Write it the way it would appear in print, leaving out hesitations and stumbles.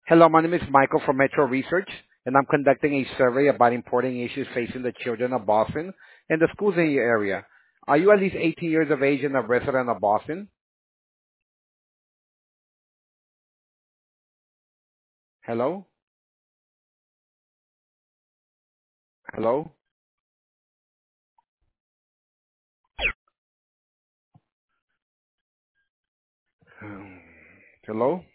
Hello, my name is Michael from Metro Research, and I'm conducting a survey about important issues facing the children of Boston and the schools in your area. Are you at least 18 years of age and a resident of Boston? Hello? Hello? Hello?